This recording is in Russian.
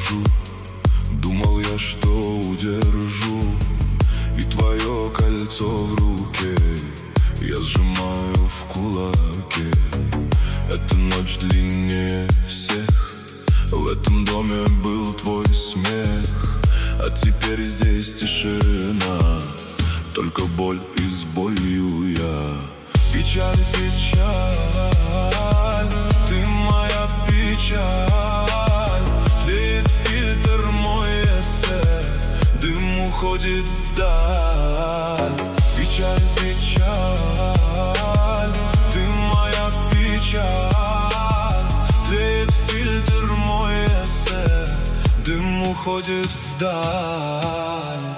ухожу. Думал я, что удержу, и твое кольцо в руке я сжимаю в кулаке. Эта ночь длиннее всех, в этом доме был твой смех, а теперь здесь тишина, только боль и с болью я. Печаль, печаль, ты моя печаль. Тлеет фильтр мой эссе, дым уходит вдаль. Печаль, печаль, ты моя печаль. Тлеет фильтр мой эссе, дым уходит вдаль.